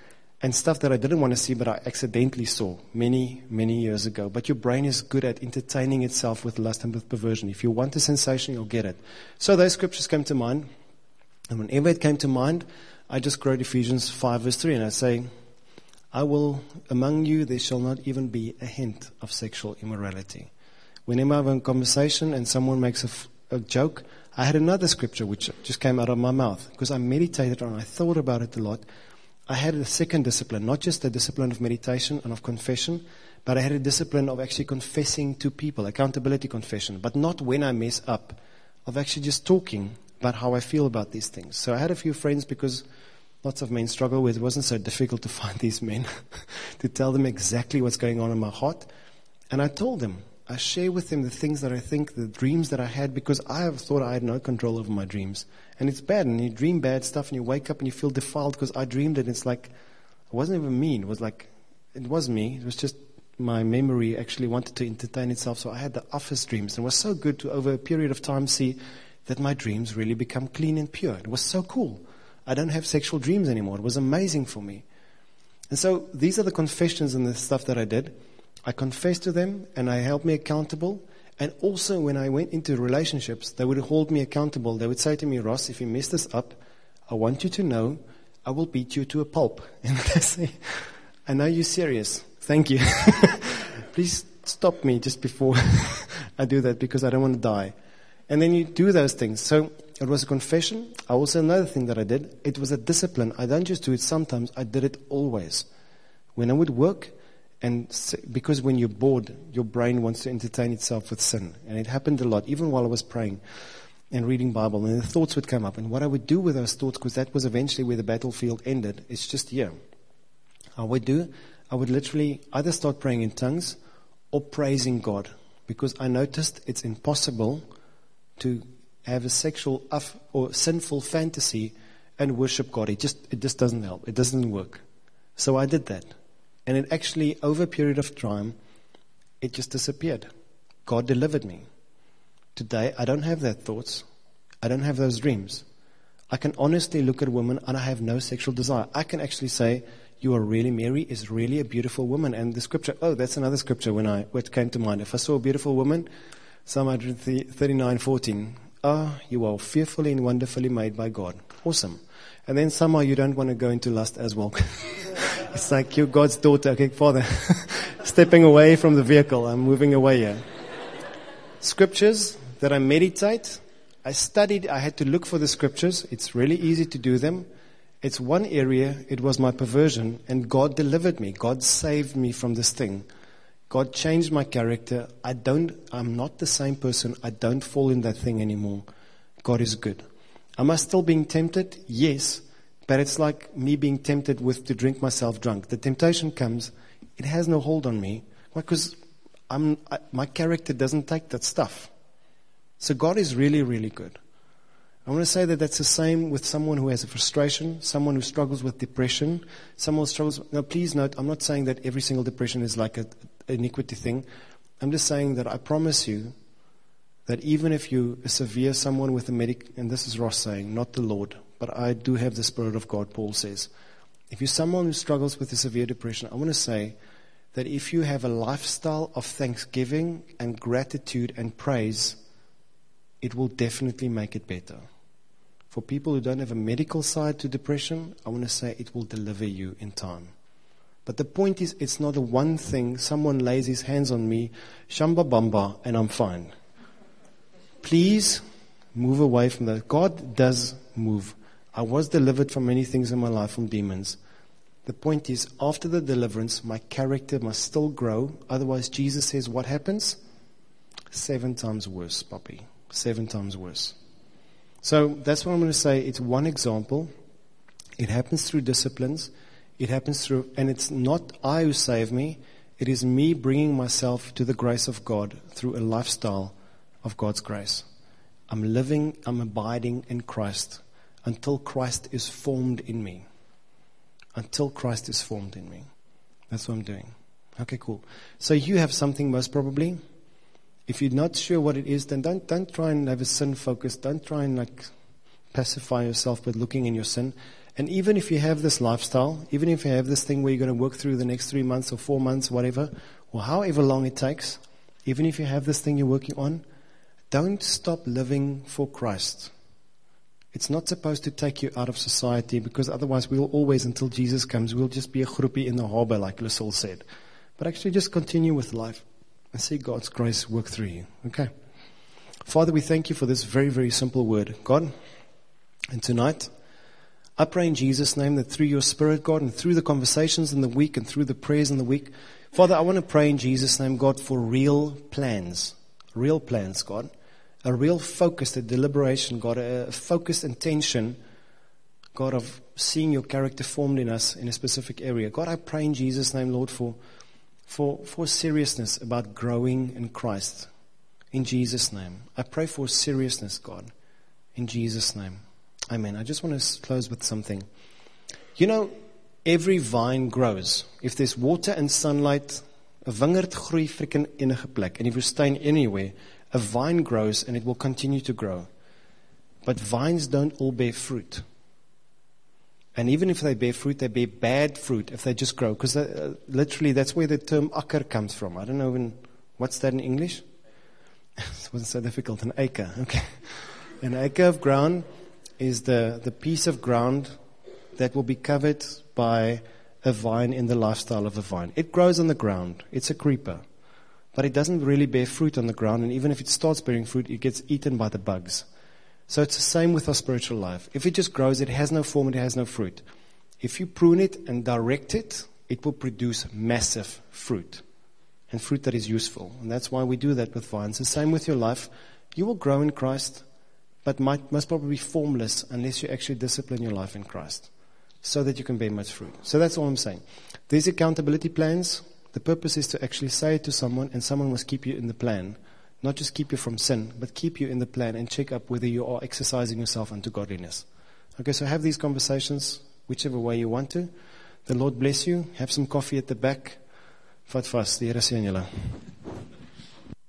and stuff that I didn't want to see, but I accidentally saw many, many years ago. But your brain is good at entertaining itself with lust and with perversion. If you want a sensation, you'll get it. So those scriptures came to mind. And whenever it came to mind, I just quote Ephesians five verse three. And I say, I will, among you, there shall not even be a hint of sexual immorality. Whenever I have a conversation and someone makes a, f- a joke, I had another scripture which just came out of my mouth. Because I meditated on it, I thought about it a lot. I had a second discipline, not just the discipline of meditation and of confession, but I had a discipline of actually confessing to people, accountability confession, but not when I mess up, of actually just talking about how I feel about these things. So I had a few friends, because lots of men struggle with it. It wasn't so difficult to find these men, to tell them exactly what's going on in my heart. And I told them, I share with them the things that I think, the dreams that I had, because I have thought I had no control over my dreams. And it's bad, and you dream bad stuff, and you wake up and you feel defiled because I dreamed it. It's like, it wasn't even me. It was like, it was me. It was just my memory actually wanted to entertain itself. So I had the office dreams. And it was so good to, over a period of time, see that my dreams really become clean and pure. It was so cool. I don't have sexual dreams anymore. It was amazing for me. And so these are the confessions and the stuff that I did. I confessed to them, and I held me accountable. And also when I went into relationships, they would hold me accountable. They would say to me, Ross, if you mess this up, I want you to know I will beat you to a pulp. And I say, I know you're serious. Thank you. Please stop me just before I do that, because I don't want to die. And then you do those things. So it was a confession. Also another thing that I did, it was a discipline. I don't just do it sometimes, I did it always. When I would work, and because when you're bored, your brain wants to entertain itself with sin. And it happened a lot, even while I was praying and reading Bible. And the thoughts would come up. And what I would do with those thoughts, because that was eventually where the battlefield ended, it's just here. I would do, I would literally either start praying in tongues or praising God. Because I noticed it's impossible to have a sexual or sinful fantasy and worship God. It just, it just doesn't help. It doesn't work. So I did that. And it actually, over a period of time, it just disappeared. God delivered me. Today, I don't have that thoughts. I don't have those dreams. I can honestly look at a woman and I have no sexual desire. I can actually say, you are really, Mary is really a beautiful woman. And the scripture, oh, that's another scripture when I, what came to mind. If I saw a beautiful woman, Psalm one thirty-nine fourteen, ah, oh, you are fearfully and wonderfully made by God. Awesome. And then somehow you don't want to go into lust as well. It's like you're God's daughter. Okay, Father, stepping away from the vehicle. I'm moving away here. Scriptures that I meditate. I studied. I had to look for the scriptures. It's really easy to do them. It's one area. It was my perversion. And God delivered me. God saved me from this thing. God changed my character. I don't, I'm not the same person. I don't fall in that thing anymore. God is good. Am I still being tempted? Yes. But it's like me being tempted with to drink myself drunk. The temptation comes, it has no hold on me because I'm, I, my character doesn't take that stuff. So God is really, really good. I want to say that that's the same with someone who has a frustration, someone who struggles with depression, someone who struggles. Now, please note, I'm not saying that every single depression is like a, an iniquity thing. I'm just saying that I promise you that even if you a severe someone with a medic, and this is Ross saying, not the Lord, but I do have the Spirit of God, Paul says. If you're someone who struggles with a severe depression, I want to say that if you have a lifestyle of thanksgiving and gratitude and praise, it will definitely make it better. For people who don't have a medical side to depression, I want to say it will deliver you in time. But the point is, it's not a one thing, someone lays his hands on me, shamba bamba, and I'm fine. Please move away from that. God does move. I was delivered from many things in my life, from demons. The point is, after the deliverance, my character must still grow. Otherwise, Jesus says, what happens? Seven times worse, Poppy. Seven times worse. So that's what I'm going to say. It's one example. It happens through disciplines. It happens through, and it's not I who save me. It is me bringing myself to the grace of God through a lifestyle of God's grace. I'm living, I'm abiding in Christ until Christ is formed in me. Until Christ is formed in me. That's what I'm doing. Okay, cool. So you have something most probably. If you're not sure what it is, then don't don't try and have a sin focus. Don't try and like pacify yourself with looking in your sin. And even if you have this lifestyle, even if you have this thing where you're going to work through the next three months or four months, whatever, or however long it takes, even if you have this thing you're working on, don't stop living for Christ. It's not supposed to take you out of society, because otherwise we'll always, until Jesus comes, we'll just be a groupie in the harbor, like Lucille said. But actually just continue with life and see God's grace work through you. Okay? Father, we thank you for this very, very simple word, God. And tonight, I pray in Jesus' name that through your Spirit, God, and through the conversations in the week and through the prayers in the week, Father, I want to pray in Jesus' name, God, for real plans. Real plans, God. A real focused, a deliberation, God, a focused intention, God, of seeing your character formed in us in a specific area. God, I pray in Jesus' name, Lord, for, for, for seriousness about growing in Christ. In Jesus' name. I pray for seriousness, God. In Jesus' name. Amen. I just want to close with something. You know, every vine grows. If there's water and sunlight, a wingerd groei freaking enige plek. In die woestyn anywhere, a vine grows and it will continue to grow. But vines don't all bear fruit. And even if they bear fruit, they bear bad fruit if they just grow. Because uh, literally that's where the term akker comes from. I don't know even, what's that in English? It wasn't so difficult. An acre. Okay. An acre of ground is the, the piece of ground that will be covered by a vine in the lifestyle of a vine. It grows on the ground. It's a creeper. But it doesn't really bear fruit on the ground, and even if it starts bearing fruit, it gets eaten by the bugs. So it's the same with our spiritual life. If it just grows, it has no form, it has no fruit. If you prune it and direct it, it will produce massive fruit, and fruit that is useful. And that's why we do that with vines. The same with your life. You will grow in Christ, but might, most probably be formless unless you actually discipline your life in Christ, so that you can bear much fruit. So that's all I'm saying. These accountability plans, the purpose is to actually say it to someone, and someone must keep you in the plan. Not just keep you from sin, but keep you in the plan and check up whether you are exercising yourself unto godliness. Okay, so have these conversations whichever way you want to. The Lord bless you. Have some coffee at the back. Vat vas. Die Here seën julle.